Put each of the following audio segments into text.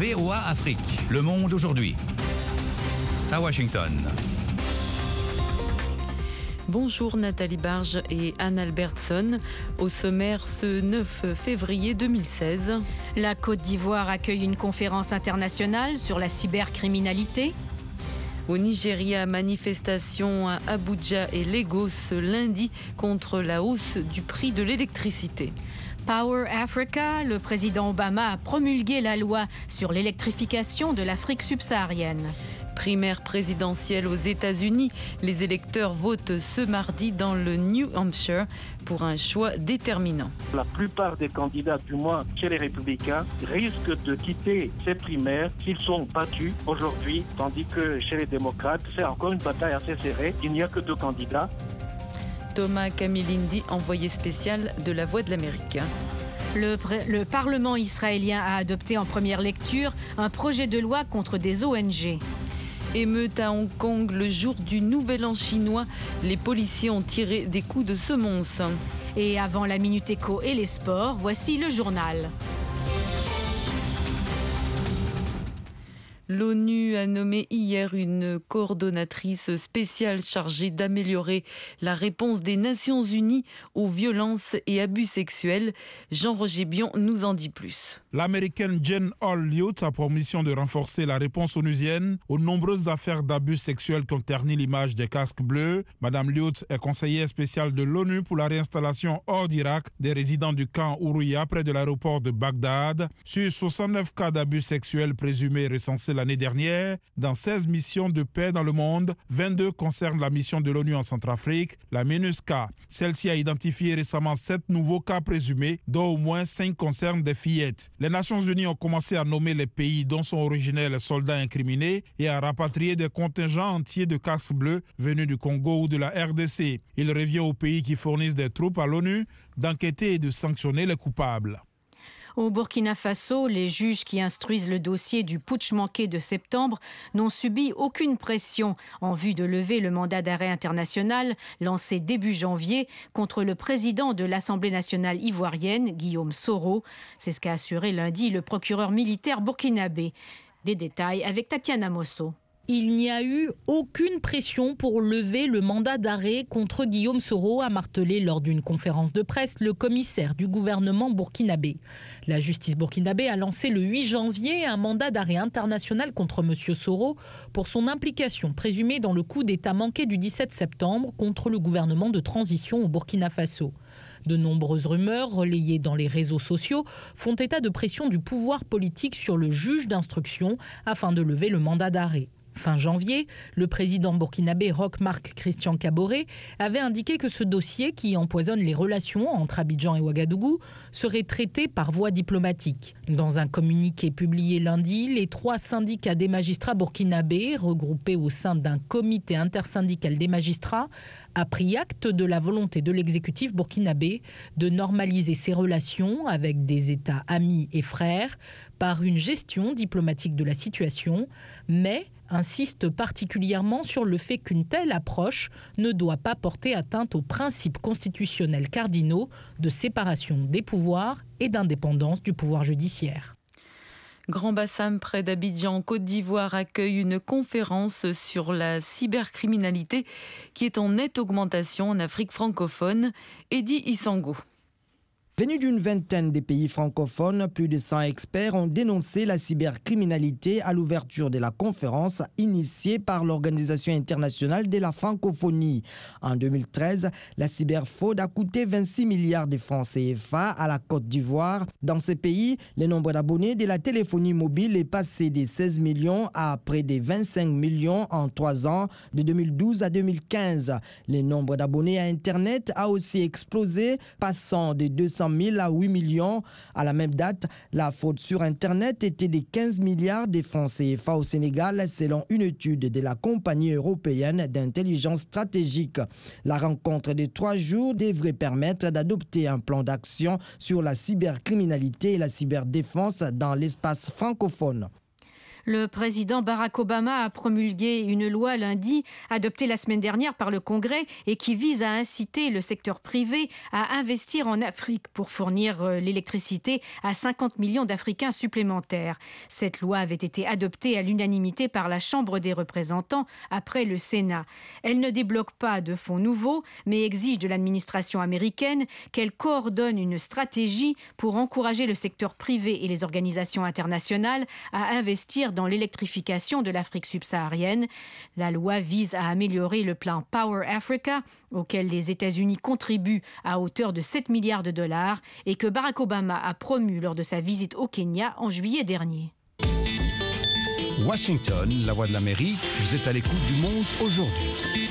VOA Afrique. Le monde aujourd'hui. À Washington. Bonjour Nathalie Barge et Anne Albertson. Au sommaire ce 9 février 2016. La Côte d'Ivoire accueille une conférence internationale sur la cybercriminalité. Au Nigeria, manifestation à Abuja et Lagos ce lundi contre la hausse du prix de l'électricité. Power Africa, le président Obama a promulgué la loi sur l'électrification de l'Afrique subsaharienne. Primaire présidentielle aux États-Unis, les électeurs votent ce mardi dans le New Hampshire pour un choix déterminant. La plupart des candidats, du moins chez les Républicains, risquent de quitter ces primaires s'ils sont battus aujourd'hui, tandis que chez les démocrates, c'est encore une bataille assez serrée. Il n'y a que 2 candidats. Thomas Kamilindi, envoyé spécial de La Voix de l'Amérique. Le Parlement israélien a adopté en première lecture un projet de loi contre des ONG. Émeute à Hong Kong le jour du Nouvel An chinois. Les policiers ont tiré des coups de semonce. Et avant la Minute Éco et les sports, voici le journal. L'ONU a nommé hier une coordonnatrice spéciale chargée d'améliorer la réponse des Nations Unies aux violences et abus sexuels. Jean-Roger Bion nous en dit plus. L'américaine Jane Hall-Lute a pour mission de renforcer la réponse onusienne aux nombreuses affaires d'abus sexuels qui ont terni l'image des casques bleus. Madame Lute est conseillère spéciale de l'ONU pour la réinstallation hors d'Irak des résidents du camp Ourouya près de l'aéroport de Bagdad. Sur 69 cas d'abus sexuels présumés recensés l'année dernière, dans 16 missions de paix dans le monde, 22 concernent la mission de l'ONU en Centrafrique, la MINUSCA. Celle-ci a identifié récemment 7 nouveaux cas présumés, dont au moins 5 concernent des fillettes. Les Nations Unies ont commencé à nommer les pays dont sont originaires les soldats incriminés et à rapatrier des contingents entiers de casques bleus venus du Congo ou de la RDC. Il revient aux pays qui fournissent des troupes à l'ONU d'enquêter et de sanctionner les coupables. Au Burkina Faso, les juges qui instruisent le dossier du putsch manqué de septembre n'ont subi aucune pression en vue de lever le mandat d'arrêt international lancé début janvier contre le président de l'Assemblée nationale ivoirienne, Guillaume Soro. C'est ce qu'a assuré lundi le procureur militaire burkinabé. Des détails avec Tatiana Mosso. Il n'y a eu aucune pression pour lever le mandat d'arrêt contre Guillaume Soro, a martelé lors d'une conférence de presse le commissaire du gouvernement burkinabé. La justice burkinabé a lancé le 8 janvier un mandat d'arrêt international contre M. Soro pour son implication présumée dans le coup d'État manqué du 17 septembre contre le gouvernement de transition au Burkina Faso. De nombreuses rumeurs relayées dans les réseaux sociaux font état de pression du pouvoir politique sur le juge d'instruction afin de lever le mandat d'arrêt. Fin janvier, le président burkinabé Roch-Marc Christian Kaboré avait indiqué que ce dossier, qui empoisonne les relations entre Abidjan et Ouagadougou, serait traité par voie diplomatique. Dans un communiqué publié lundi, les 3 syndicats des magistrats burkinabés, regroupés au sein d'un comité intersyndical des magistrats, a pris acte de la volonté de l'exécutif burkinabé de normaliser ses relations avec des États amis et frères par une gestion diplomatique de la situation, mais insiste particulièrement sur le fait qu'une telle approche ne doit pas porter atteinte aux principes constitutionnels cardinaux de séparation des pouvoirs et d'indépendance du pouvoir judiciaire. Grand Bassam, près d'Abidjan, Côte d'Ivoire, accueille une conférence sur la cybercriminalité qui est en nette augmentation en Afrique francophone. Eddy Isango. Venus d'une vingtaine de pays francophones, plus de 100 experts ont dénoncé la cybercriminalité à l'ouverture de la conférence initiée par l'Organisation internationale de la francophonie. En 2013, la cyberfraude a coûté 26 milliards de francs CFA à la Côte d'Ivoire. Dans ce pays, le nombre d'abonnés de la téléphonie mobile est passé de 16 millions à près de 25 millions en 3 ans, de 2012 à 2015. Le nombre d'abonnés à Internet a aussi explosé, passant de 200 000 à 8 millions. À la même date, la fraude sur Internet était de 15 milliards de francs CFA au Sénégal, selon une étude de la compagnie européenne d'intelligence stratégique. La rencontre de 3 jours devrait permettre d'adopter un plan d'action sur la cybercriminalité et la cyberdéfense dans l'espace francophone. Le président Barack Obama a promulgué une loi lundi, adoptée la semaine dernière par le Congrès et qui vise à inciter le secteur privé à investir en Afrique pour fournir l'électricité à 50 millions d'Africains supplémentaires. Cette loi avait été adoptée à l'unanimité par la Chambre des représentants après le Sénat. Elle ne débloque pas de fonds nouveaux, mais exige de l'administration américaine qu'elle coordonne une stratégie pour encourager le secteur privé et les organisations internationales à investir dans l'électrification de l'Afrique subsaharienne. La loi vise à améliorer le plan Power Africa, auquel les États-Unis contribuent à hauteur de 7 milliards de dollars et que Barack Obama a promu lors de sa visite au Kenya en juillet dernier. Washington, la voix de l'Amérique, vous êtes à l'écoute du monde aujourd'hui.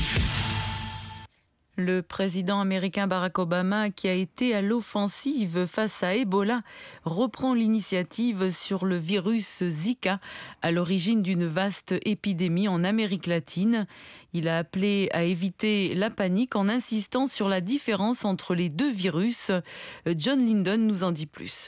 Le président américain Barack Obama, qui a été à l'offensive face à Ebola, reprend l'initiative sur le virus Zika, à l'origine d'une vaste épidémie en Amérique latine. Il a appelé à éviter la panique en insistant sur la différence entre les deux virus. John Linden nous en dit plus.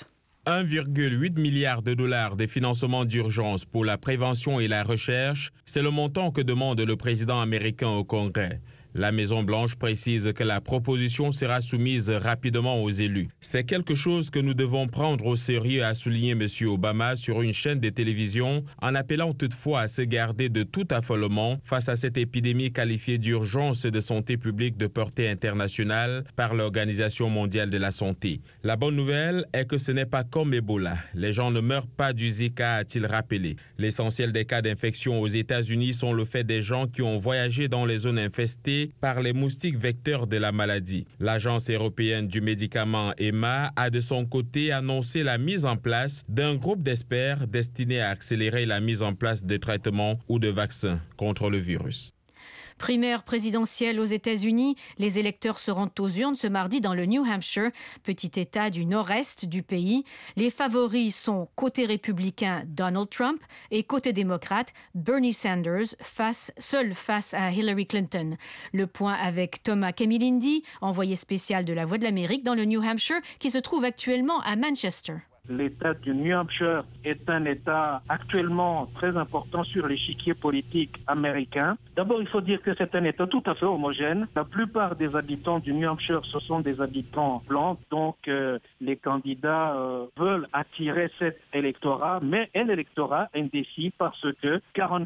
1,8 milliard de dollars de financement d'urgence pour la prévention et la recherche, c'est le montant que demande le président américain au Congrès. La Maison-Blanche précise que la proposition sera soumise rapidement aux élus. C'est quelque chose que nous devons prendre au sérieux, a souligné M. Obama sur une chaîne de télévision, en appelant toutefois à se garder de tout affolement face à cette épidémie qualifiée d'urgence de santé publique de portée internationale par l'Organisation mondiale de la santé. La bonne nouvelle est que ce n'est pas comme Ebola. Les gens ne meurent pas du Zika, a-t-il rappelé. L'essentiel des cas d'infection aux États-Unis sont le fait des gens qui ont voyagé dans les zones infestées par les moustiques vecteurs de la maladie. L'Agence européenne du médicament EMA a de son côté annoncé la mise en place d'un groupe d'experts destiné à accélérer la mise en place de traitements ou de vaccins contre le virus. Primaire présidentielle aux États-Unis, les électeurs se rendent aux urnes ce mardi dans le New Hampshire, petit État du nord-est du pays. Les favoris sont côté républicain Donald Trump et côté démocrate Bernie Sanders, seul face à Hillary Clinton. Le point avec Thomas Camilindi, envoyé spécial de La Voix de l'Amérique dans le New Hampshire, qui se trouve actuellement à Manchester. L'État du New Hampshire est un État actuellement très important sur l'échiquier politique américain. D'abord, il faut dire que c'est un État tout à fait homogène. La plupart des habitants du New Hampshire, ce sont des habitants blancs. Donc, les candidats veulent attirer cet électorat, mais un électorat indécis parce que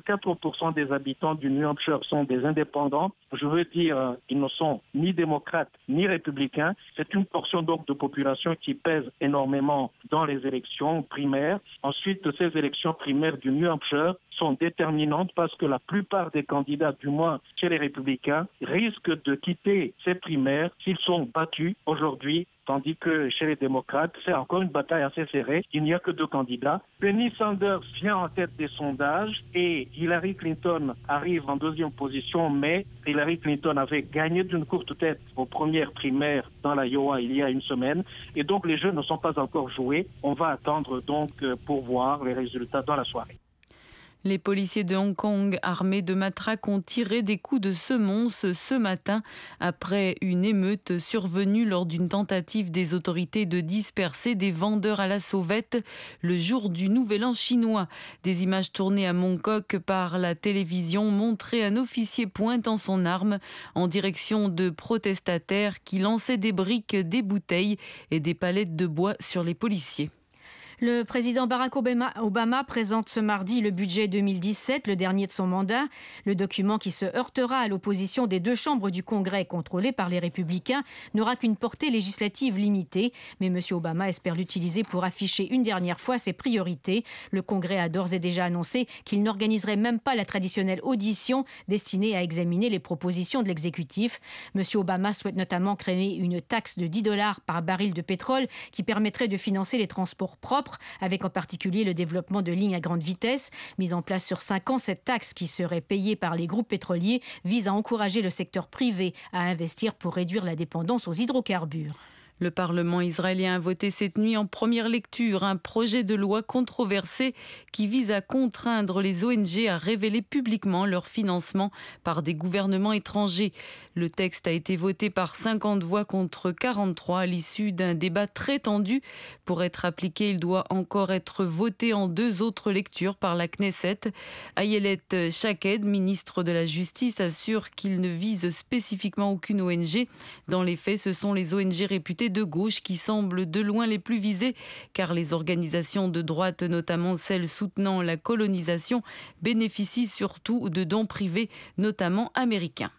44% des habitants du New Hampshire sont des indépendants. Je veux dire, ils ne sont ni démocrates ni républicains. C'est une portion donc de population qui pèse énormément dans les élections primaires. Ensuite, ces élections primaires du New Hampshire sont déterminantes parce que la plupart des candidats, du moins chez les républicains, risquent de quitter ces primaires s'ils sont battus aujourd'hui, tandis que chez les démocrates, c'est encore une bataille assez serrée. Il n'y a que deux candidats. Bernie Sanders vient en tête des sondages et Hillary Clinton arrive en deuxième position, mais Hillary Clinton avait gagné d'une courte tête aux premières primaires dans l'Iowa il y a une semaine. Et donc les jeux ne sont pas encore joués. On va attendre donc pour voir les résultats dans la soirée. Les policiers de Hong Kong, armés de matraques, ont tiré des coups de semonce ce matin après une émeute survenue lors d'une tentative des autorités de disperser des vendeurs à la sauvette le jour du Nouvel An chinois. Des images tournées à Mongkok par la télévision montraient un officier pointant son arme en direction de protestataires qui lançaient des briques, des bouteilles et des palettes de bois sur les policiers. Le président Barack Obama présente ce mardi le budget 2017, le dernier de son mandat. Le document qui se heurtera à l'opposition des deux chambres du Congrès contrôlées par les républicains n'aura qu'une portée législative limitée. Mais M. Obama espère l'utiliser pour afficher une dernière fois ses priorités. Le Congrès a d'ores et déjà annoncé qu'il n'organiserait même pas la traditionnelle audition destinée à examiner les propositions de l'exécutif. M. Obama souhaite notamment créer une taxe de $10 par baril de pétrole qui permettrait de financer les transports propres, avec en particulier le développement de lignes à grande vitesse. Mise en place sur 5 ans, cette taxe qui serait payée par les groupes pétroliers vise à encourager le secteur privé à investir pour réduire la dépendance aux hydrocarbures. Le Parlement israélien a voté cette nuit en première lecture un projet de loi controversé qui vise à contraindre les ONG à révéler publiquement leur financement par des gouvernements étrangers. Le texte a été voté par 50 voix contre 43 à l'issue d'un débat très tendu. Pour être appliqué, il doit encore être voté en 2 autres lectures par la Knesset. Ayelet Shaked, ministre de la Justice, assure qu'il ne vise spécifiquement aucune ONG. Dans les faits, ce sont les ONG réputées de gauche qui semblent de loin les plus visées, car les organisations de droite, notamment celles soutenant la colonisation, bénéficient surtout de dons privés, notamment américains.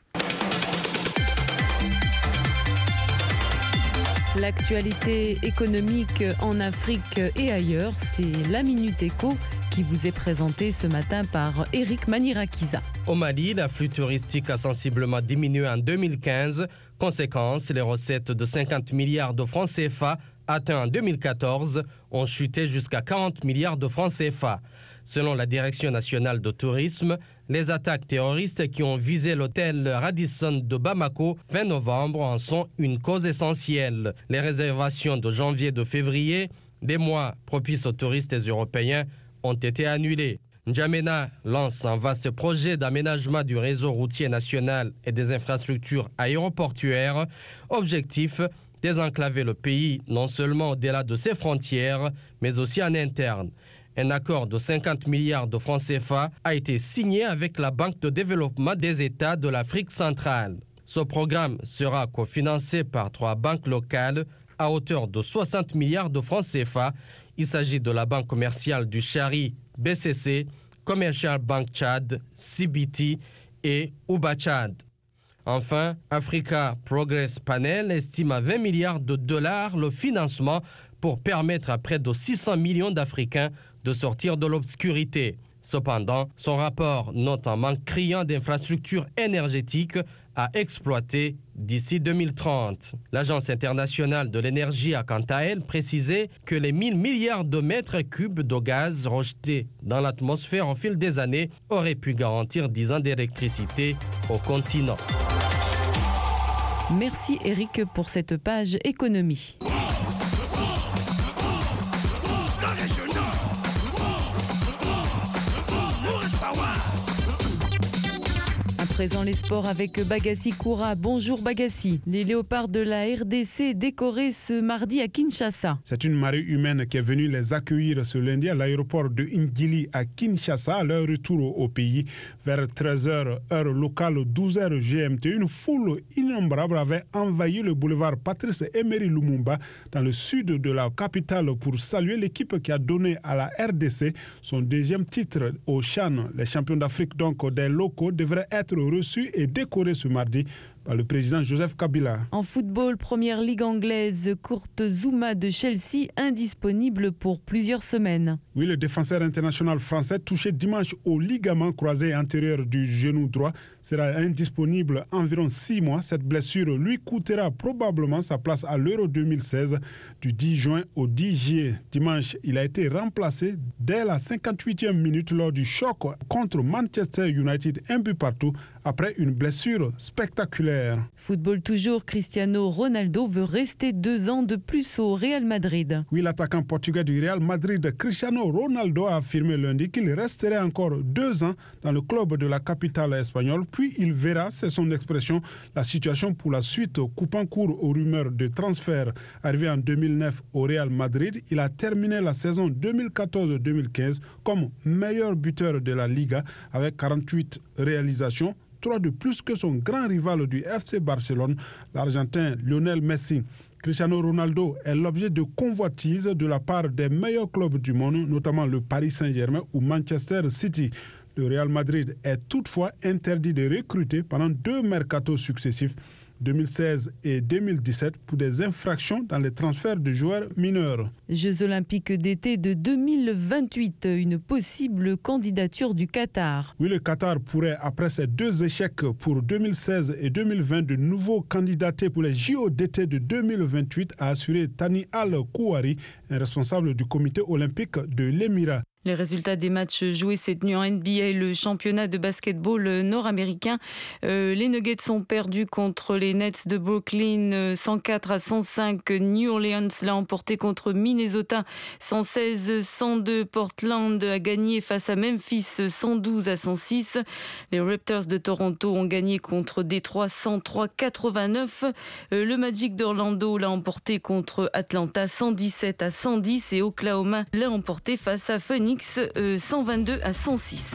L'actualité économique en Afrique et ailleurs, c'est la Minute Éco qui vous est présentée ce matin par Eric Manirakiza. Au Mali, l'afflux touristique a sensiblement diminué en 2015. Conséquence, les recettes de 50 milliards de francs CFA atteints en 2014 ont chuté jusqu'à 40 milliards de francs CFA. Selon la Direction nationale de tourisme, les attaques terroristes qui ont visé l'hôtel Radisson de Bamako 20 novembre en sont une cause essentielle. Les réservations de janvier et de février, des mois propices aux touristes européens, ont été annulées. N'Djamena lance un vaste projet d'aménagement du réseau routier national et des infrastructures aéroportuaires. Objectif, désenclaver le pays non seulement au-delà de ses frontières, mais aussi en interne. Un accord de 50 milliards de francs CFA a été signé avec la Banque de développement des États de l'Afrique centrale. Ce programme sera cofinancé par 3 banques locales à hauteur de 60 milliards de francs CFA. Il s'agit de la Banque commerciale du Chari, BCC, Commercial Bank Tchad, CBT et Uba Tchad. Enfin, Africa Progress Panel estime à 20 milliards de dollars le financement pour permettre à près de 600 millions d'Africains de sortir de l'obscurité. Cependant, son rapport note un manque criant d'infrastructures énergétiques à exploiter d'ici 2030. L'Agence internationale de l'énergie a quant à elle précisé que les 1000 milliards de mètres cubes de gaz rejetés dans l'atmosphère au fil des années auraient pu garantir 10 ans d'électricité au continent. Merci Eric pour cette page économie. À présent, les sports avec Bagassi Koura. Bonjour Bagassi. Les léopards de la RDC décorés ce mardi à Kinshasa. C'est une marée humaine qui est venue les accueillir ce lundi à l'aéroport de Ngili à Kinshasa à leur retour au pays. Vers 13h, heure locale, 12h GMT, une foule innombrable avait envahi le boulevard Patrice Emery Lumumba dans le sud de la capitale pour saluer l'équipe qui a donné à la RDC son 2e titre au CHAN. Les champions d'Afrique donc des locaux devraient être reçu et décoré ce mardi par le président Joseph Kabila. En football, première ligue anglaise, Kurt Zouma de Chelsea, indisponible pour plusieurs semaines. Oui, le défenseur international français touché dimanche au ligament croisé antérieur du genou droit sera indisponible environ 6 mois. Cette blessure lui coûtera probablement sa place à l'Euro 2016 du 10 juin au 10 juillet. Dimanche, il a été remplacé dès la 58e minute lors du choc contre Manchester United, 1 but partout, après une blessure spectaculaire. Football toujours, Cristiano Ronaldo veut rester 2 ans de plus au Real Madrid. Oui, l'attaquant portugais du Real Madrid, Cristiano Ronaldo, a affirmé lundi qu'il resterait encore 2 ans dans le club de la capitale espagnole, puis il verra, c'est son expression, la situation pour la suite, coupant court aux rumeurs de transfert. Arrivé en 2009 au Real Madrid, il a terminé la saison 2014-2015 comme meilleur buteur de la Liga avec 48 réalisations, 3 de plus que son grand rival du FC Barcelone, l'Argentin Lionel Messi. Cristiano Ronaldo est l'objet de convoitises de la part des meilleurs clubs du monde, notamment le Paris Saint-Germain ou Manchester City. Le Real Madrid est toutefois interdit de recruter pendant 2 mercatos successifs, 2016 et 2017, pour des infractions dans les transferts de joueurs mineurs. Jeux olympiques d'été de 2028, une possible candidature du Qatar. Oui, le Qatar pourrait, après ces 2 échecs pour 2016 et 2020, de nouveau candidater pour les JO d'été de 2028, a assuré Tani Al-Kouari, un responsable du comité olympique de l'Émirat. Les résultats des matchs joués cette nuit en NBA, le championnat de basketball nord-américain. Les Nuggets ont perdu contre les Nets de Brooklyn 104-105. New Orleans l'a emporté contre Minnesota 116-102. Portland a gagné face à Memphis 112-106. Les Raptors de Toronto ont gagné contre Détroit 103-89. Le Magic d'Orlando l'a emporté contre Atlanta 117-110 et Oklahoma l'a emporté face à Phoenix 122-106.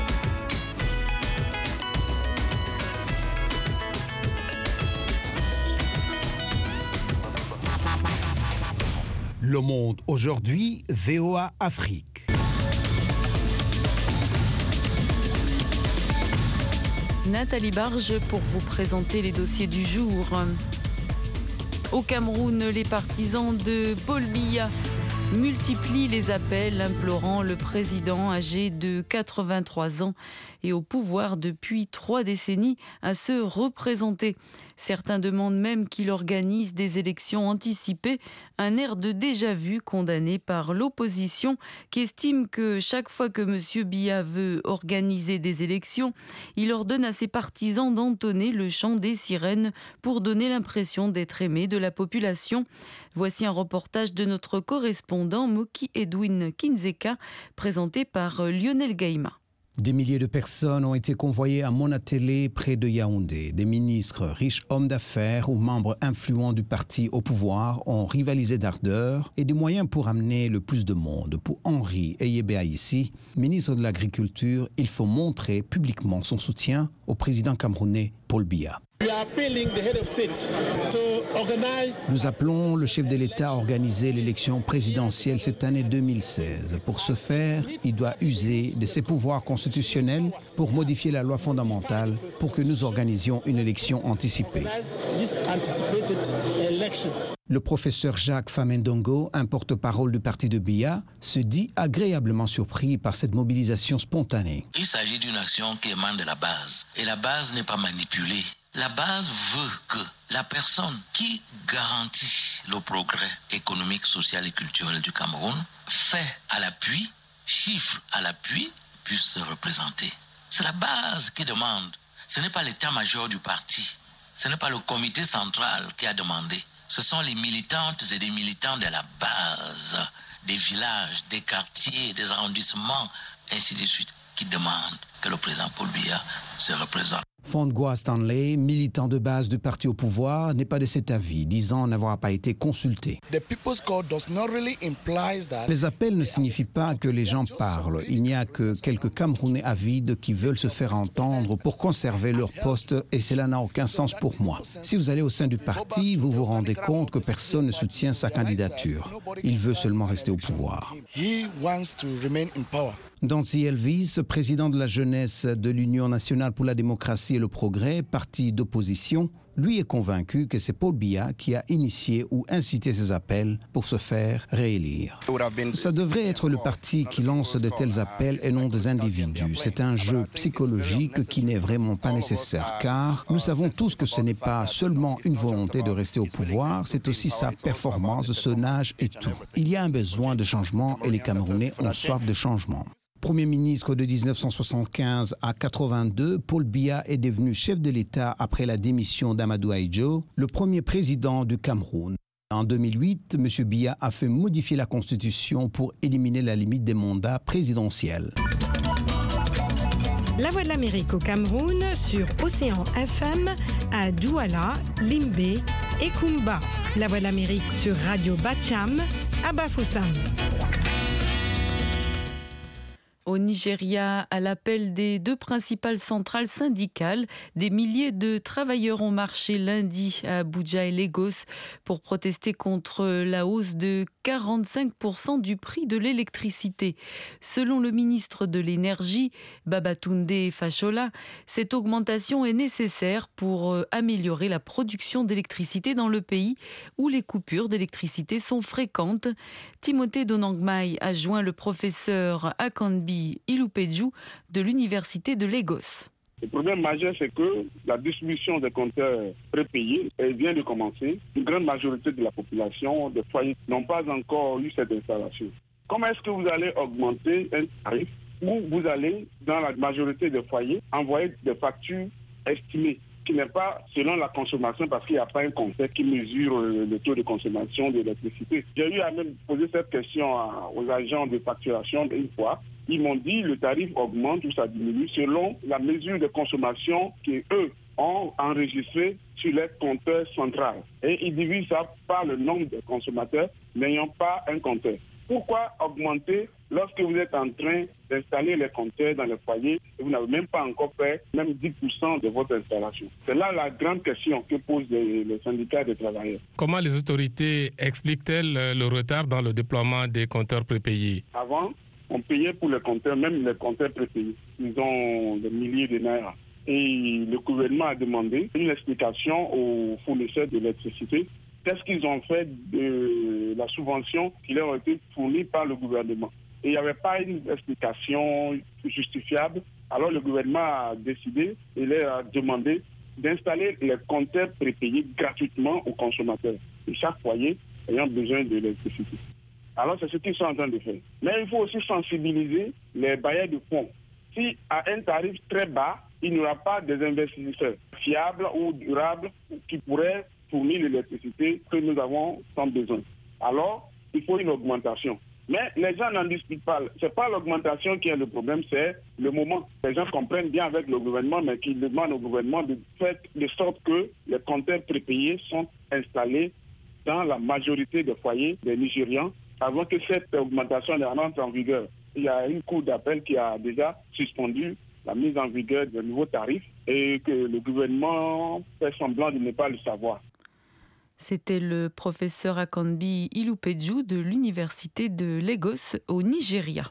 Le Monde aujourd'hui, VOA Afrique. Nathalie Barge pour vous présenter les dossiers du jour. Au Cameroun, les partisans de Paul Biya multiplient les appels implorant le président âgé de 83 ans et au pouvoir depuis 3 décennies à se représenter. Certains demandent même qu'il organise des élections anticipées, un air de déjà-vu condamné par l'opposition qui estime que chaque fois que M. Biya veut organiser des élections, il ordonne à ses partisans d'entonner le chant des sirènes pour donner l'impression d'être aimé de la population. Voici un reportage de notre correspondant Moki Edwin Kinzeka, présenté par Lionel Gaïma. Des milliers de personnes ont été convoyées à Monatélé, près de Yaoundé. Des ministres, riches hommes d'affaires ou membres influents du parti au pouvoir ont rivalisé d'ardeur et de moyens pour amener le plus de monde. Pour Henri Eyebe-Aïssi, ministre de l'Agriculture, il faut montrer publiquement son soutien au président camerounais Paul Biya. Nous appelons le chef de l'État à organiser l'élection présidentielle cette année 2016. Pour ce faire, il doit user de ses pouvoirs constitutionnels pour modifier la loi fondamentale pour que nous organisions une élection anticipée. Le professeur Jacques Famendongo, un porte-parole du parti de Biya, se dit agréablement surpris par cette mobilisation spontanée. Il s'agit d'une action qui émane de la base. Et la base n'est pas manipulée. La base veut que la personne qui garantit le progrès économique, social et culturel du Cameroun, fait à l'appui, chiffre à l'appui, puisse se représenter. C'est la base qui demande. Ce n'est pas l'état-major du parti. Ce n'est pas le comité central qui a demandé. Ce sont les militantes et des militants de la base, des villages, des quartiers, des arrondissements, ainsi de suite, qui demandent que le président Paul Biya se représente. Fondgoa Stanley, militant de base du parti au pouvoir, n'est pas de cet avis, disant n'avoir pas été consulté. Les appels ne signifient pas que les gens parlent. Il n'y a que quelques Camerounais avides qui veulent se faire entendre pour conserver leur poste et cela n'a aucun sens pour moi. Si vous allez au sein du parti, vous vous rendez compte que personne ne soutient sa candidature. Il veut seulement rester au pouvoir. Danzi Elvis, président de la jeunesse de l'Union nationale pour la démocratie et le progrès, parti d'opposition, lui est convaincu que c'est Paul Biya qui a initié ou incité ces appels pour se faire réélire. Ça devrait être le parti qui lance de tels appels et non des individus. C'est un jeu psychologique qui n'est vraiment pas nécessaire car nous savons tous que ce n'est pas seulement une volonté de rester au pouvoir, c'est aussi sa performance, son âge et tout. Il y a un besoin de changement et les Camerounais ont soif de changement. Premier ministre de 1975 à 82, Paul Biya est devenu chef de l'État après la démission d'Amadou Ahidjo, le premier président du Cameroun. En 2008, M. Biya a fait modifier la Constitution pour éliminer la limite des mandats présidentiels. La Voix de l'Amérique au Cameroun sur Océan FM à Douala, Limbé et Kumba. La Voix de l'Amérique sur Radio Bacham à Bafoussam. Au Nigeria, à l'appel des 2 principales centrales syndicales, des milliers de travailleurs ont marché lundi à Abuja et Lagos pour protester contre la hausse de 45% du prix de l'électricité. Selon le ministre de l'Énergie, Babatunde Fashola, cette augmentation est nécessaire pour améliorer la production d'électricité dans le pays où les coupures d'électricité sont fréquentes. Timothée Donangmai a joint le professeur Akanbi Ilupeju de l'Université de Lagos. Le problème majeur, c'est que la distribution des compteurs prépayés vient de commencer. Une grande majorité de la population, des foyers, n'ont pas encore eu cette installation. comment est-ce que vous allez augmenter un tarif où vous allez, dans la majorité des foyers, envoyer des factures estimées qui n'est pas selon la consommation parce qu'il n'y a pas un concept qui mesure le taux de consommation d'électricité. J'ai eu à même poser cette question aux agents de facturation une fois. Ils m'ont dit le tarif augmente ou ça diminue selon la mesure de consommation qu'eux ont enregistré sur les compteurs centrales. Et ils divisent ça par le nombre de consommateurs n'ayant pas un compteur. Pourquoi augmenter lorsque vous êtes en train d'installer les compteurs dans le foyer et vous n'avez même pas encore fait même 10% de votre installation? C'est là la grande question que posent les syndicats des travailleurs. Comment les autorités expliquent-elles le retard dans le déploiement des compteurs prépayés? Avant, on payait pour les compteurs, même les compteurs prépayés. Ils ont des milliers de naira. Et le gouvernement a demandé une explication aux fournisseurs d'électricité. Qu'est-ce qu'ils ont fait de la subvention qui leur a été fournie par le gouvernement? Et il n'y avait pas une explication justifiable. Alors le gouvernement a décidé et leur a demandé d'installer les compteurs prépayés gratuitement aux consommateurs. Et chaque foyer ayant besoin de l'électricité. Alors c'est ce qu'ils sont en train de faire. Mais il faut aussi sensibiliser les bailleurs de fonds. Si à un tarif très bas, il n'y aura pas des investisseurs fiables ou durables qui pourraient fournir l'électricité que nous avons sans besoin. Alors, il faut une augmentation. Mais les gens n'en discutent pas. Ce n'est pas l'augmentation qui est le problème, c'est le moment. Les gens comprennent bien avec le gouvernement, mais qu'ils demandent au gouvernement de faire de sorte que les compteurs prépayés sont installés dans la majorité des foyers des Nigérians avant que cette augmentation ne rentre en vigueur. Il y a une cour d'appel qui a déjà suspendu la mise en vigueur de nouveaux tarifs et que le gouvernement fait semblant de ne pas le savoir. C'était le professeur Akanbi Ilupeju de l'université de Lagos au Nigeria.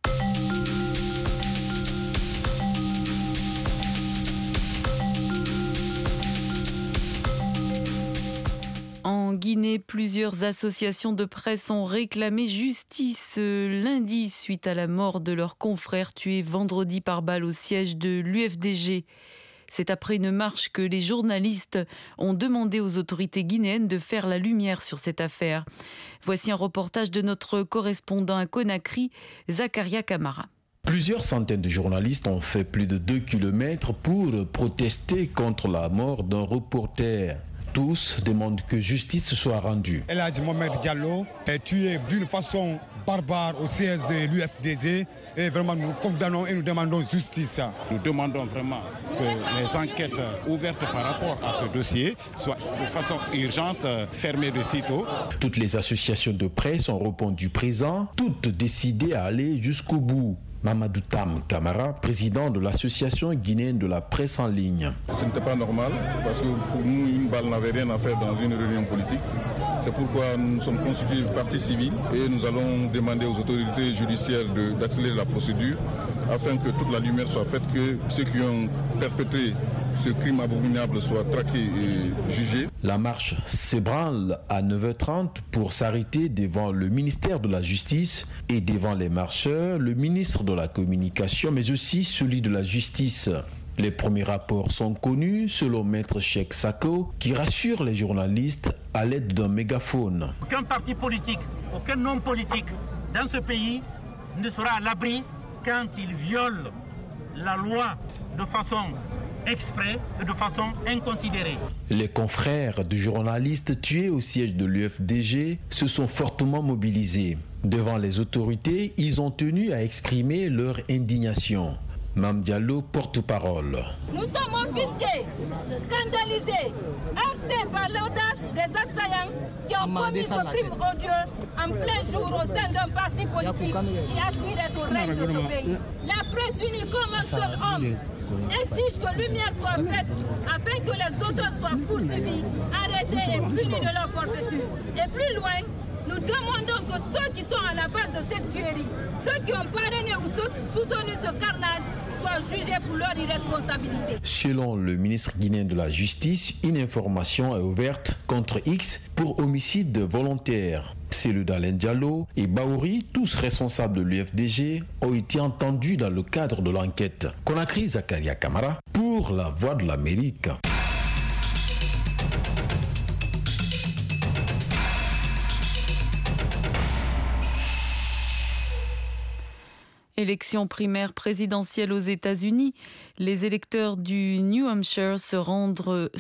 En Guinée, plusieurs associations de presse ont réclamé justice lundi suite à la mort de leurs confrères tués vendredi par balle au siège de l'UFDG. C'est après une marche que les journalistes ont demandé aux autorités guinéennes de faire la lumière sur cette affaire. Voici un reportage de notre correspondant à Conakry, Zakaria Kamara. Plusieurs centaines de journalistes ont fait plus de 2 kilomètres pour protester contre la mort d'un reporter. Tous demandent que justice soit rendue. El Hadji Mohamed Diallo est tué d'une façon barbare au siège de l'UFDG et vraiment nous condamnons et nous demandons justice. Nous demandons vraiment que les enquêtes ouvertes par rapport à ce dossier soient de façon urgente fermées de sitôt. Toutes les associations de presse ont répondu présent, toutes décidées à aller jusqu'au bout. Mamadou Tam Kamara, président de l'association guinéenne de la presse en ligne. Ce n'était pas normal parce que pour nous, une balle n'avait rien à faire dans une réunion politique. C'est pourquoi nous sommes constitués partie civile et nous allons demander aux autorités judiciaires d'accélérer la procédure afin que toute la lumière soit faite, que ceux qui ont perpétré ce crime abominable soit traqué et jugé. La marche s'ébranle à 9h30 pour s'arrêter devant le ministère de la Justice et devant les marcheurs, le ministre de la Communication, mais aussi celui de la Justice. Les premiers rapports sont connus selon Maître Cheikh Sako qui rassure les journalistes à l'aide d'un mégaphone. Aucun parti politique, aucun homme politique dans ce pays ne sera à l'abri quand il viole la loi de façon exprès et de façon inconsidérée. Les confrères de journalistes tués au siège de l'UFDG se sont fortement mobilisés. Devant les autorités, ils ont tenu à exprimer leur indignation. Mam Diallo, porte-parole. Nous sommes offusqués, scandalisés, heurtés par l'audace des assaillants qui ont commis ce crime odieux en plein jour au sein d'un parti politique qui aspire être au règne de ce pays. La presse unie comme un seul homme exige que lumière soit faite afin que les auteurs soient poursuivis, arrêtés et punis de leur forfaiture. Et plus loin, nous demandons que ceux qui sont à la base de cette tuerie, ceux qui ont parrainé ou soutenu ce carnage, soient jugés pour leur irresponsabilité. Selon le ministre guinéen de la Justice, une information est ouverte contre X pour homicide volontaire. Cellou Dalein Diallo et Baouri, tous responsables de l'UFDG, ont été entendus dans le cadre de l'enquête. Conakry, Zakaria Kamara, pour la Voix de l'Amérique. Élection primaire présidentielle aux États-Unis. Les électeurs du New Hampshire se rendent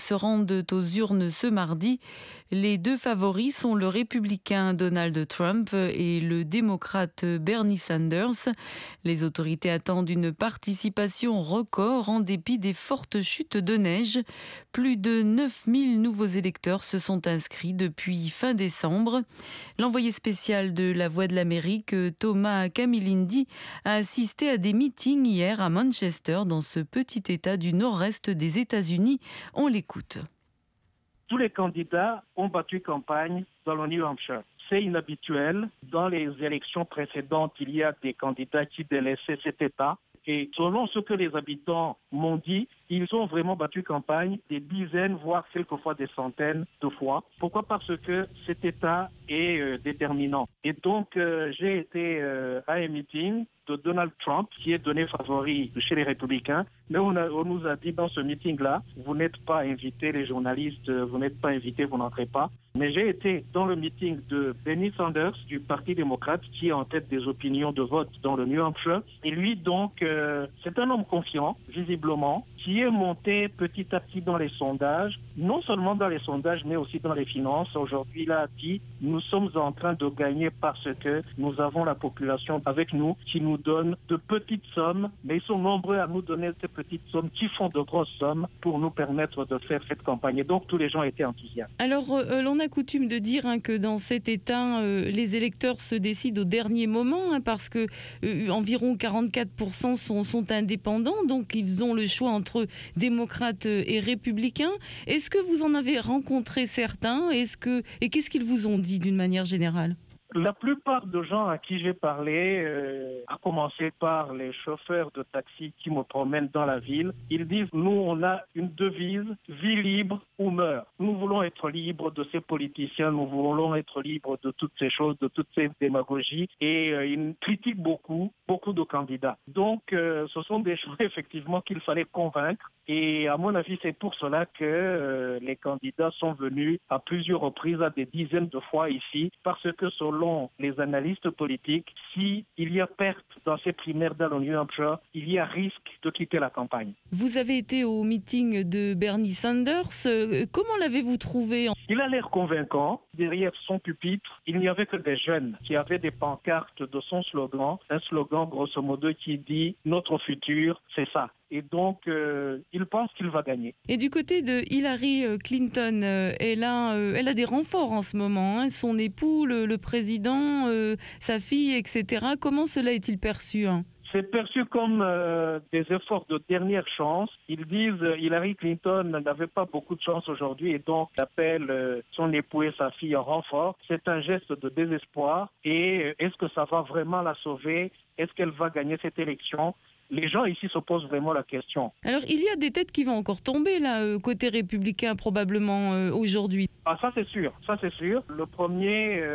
aux urnes ce mardi. Les deux favoris sont le républicain Donald Trump et le démocrate Bernie Sanders. Les autorités attendent une participation record en dépit des fortes chutes de neige. Plus de 9000 nouveaux électeurs se sont inscrits depuis fin décembre. L'envoyé spécial de La Voix de l'Amérique, Thomas Camilindi, a assisté à des meetings hier à Manchester, dans ce petit État du nord-est des États-Unis. On l'écoute. Tous les candidats ont battu campagne dans le New Hampshire. C'est inhabituel. Dans les élections précédentes, il y a des candidats qui délaissaient cet État. Et selon ce que les habitants m'ont dit, ils ont vraiment battu campagne des dizaines, voire quelquefois des centaines de fois. Pourquoi ? Parce que cet État est déterminant. Et donc, j'ai été à un meeting de Donald Trump, qui est donné favori chez les Républicains. Mais on nous a dit dans ce meeting-là, vous n'êtes pas invités, les journalistes, vous n'êtes pas invités, vous n'entrez pas. Mais j'ai été dans le meeting de Bernie Sanders du Parti démocrate, qui est en tête des opinions de vote dans le New Hampshire. Et lui, donc, c'est un homme confiant, visiblement, qui est monté petit à petit dans les sondages, non seulement dans les sondages, mais aussi dans les finances. Aujourd'hui, il a dit, nous sommes en train de gagner parce que nous avons la population avec nous qui nous donne de petites sommes, mais ils sont nombreux à nous donner ces petites sommes qui font de grosses sommes pour nous permettre de faire cette campagne. Et donc, tous les gens étaient enthousiastes. Alors, l'on a coutume de dire que dans cet État, les électeurs se décident au dernier moment, parce que environ 44% sont indépendants, donc ils ont le choix entre démocrates et républicains. Est-ce que vous en avez rencontré certains ? Et qu'est-ce qu'ils vous ont dit d'une manière générale ? La plupart des gens à qui j'ai parlé, à commencer par les chauffeurs de taxi qui me promènent dans la ville, ils disent, nous on a une devise, vie libre ou meurt. Nous voulons être libres de ces politiciens, nous voulons être libres de toutes ces choses, de toutes ces démagogies, et ils critiquent beaucoup de candidats. Donc ce sont des gens effectivement qu'il fallait convaincre, et à mon avis c'est pour cela que les candidats sont venus à plusieurs reprises, à des dizaines de fois ici, parce que selon les analystes politiques, s'il y a perte dans ces primaires dans le New Hampshire, il y a risque de quitter la campagne. Vous avez été au meeting de Bernie Sanders. Comment l'avez-vous trouvé ? Il a l'air convaincant. Derrière son pupitre, il n'y avait que des jeunes qui avaient des pancartes de son slogan. Un slogan, grosso modo, qui dit « Notre futur, c'est ça ». Et donc, il pense qu'il va gagner. Et du côté de Hillary Clinton, elle a des renforts en ce moment. Son époux, le président, sa fille, etc. Comment cela est-il perçu ? C'est perçu comme des efforts de dernière chance. Ils disent Hillary Clinton n'avait pas beaucoup de chance aujourd'hui et donc appelle son époux et sa fille en renfort. C'est un geste de désespoir. Et est-ce que ça va vraiment la sauver ? Est-ce qu'elle va gagner cette élection ? Les gens ici se posent vraiment la question. Alors, il y a des têtes qui vont encore tomber, là, côté républicain, probablement, aujourd'hui. Ah, ça c'est sûr. Le premier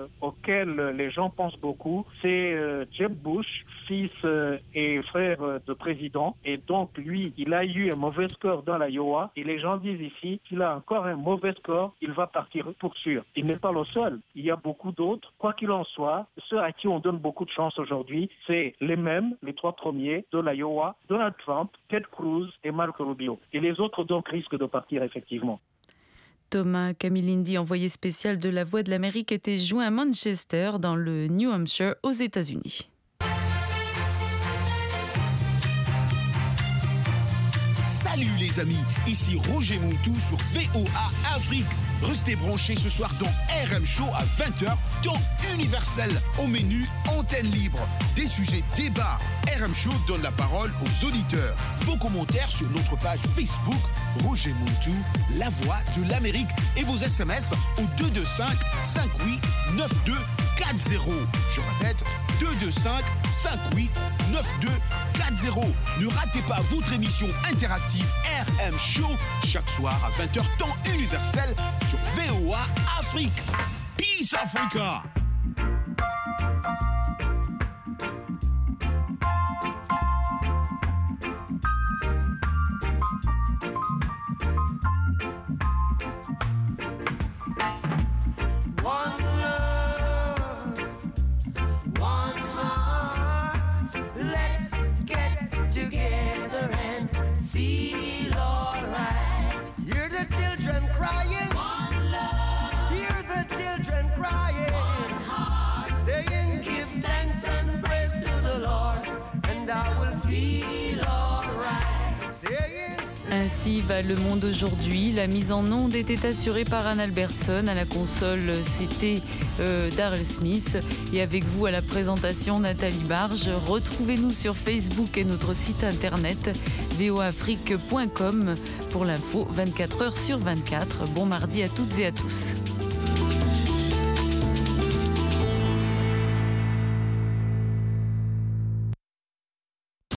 auquel les gens pensent beaucoup, c'est Jeb Bush, fils et frère de président. Et donc, lui, il a eu un mauvais score dans l'Iowa. Et les gens disent ici qu'il a encore un mauvais score, il va partir pour sûr. Il n'est pas le seul. Il y a beaucoup d'autres. Quoi qu'il en soit, ceux à qui on donne beaucoup de chance aujourd'hui, c'est les mêmes, les trois premiers de l'Iowa, Donald Trump, Ted Cruz et Marco Rubio. Et les autres donc risquent de partir effectivement. Thomas Camilindi, envoyé spécial de La Voix de l'Amérique, était joint à Manchester, dans le New Hampshire, aux États-Unis. Salut les amis, ici Roger Montou sur VOA Afrique. Restez branchés ce soir dans RM Show à 20h, temps universel. Au menu, antenne libre, des sujets débats. RM Show donne la parole aux auditeurs. Vos commentaires sur notre page Facebook, Roger Montou, La Voix de l'Amérique. Et vos SMS au 225 58 92 40. Je répète, 225 58 92 40. Ne ratez pas votre émission interactive RM Show chaque soir à 20h temps universel sur VOA Afrique. Peace Africa. One love, one heart. Ainsi va le monde aujourd'hui. La mise en onde était assurée par Anne Albertson. À la console, c'était Daryl Smith. Et avec vous à la présentation, Nathalie Barge. Retrouvez-nous sur Facebook et notre site internet voafrique.com pour l'info 24h sur 24. Bon mardi à toutes et à tous.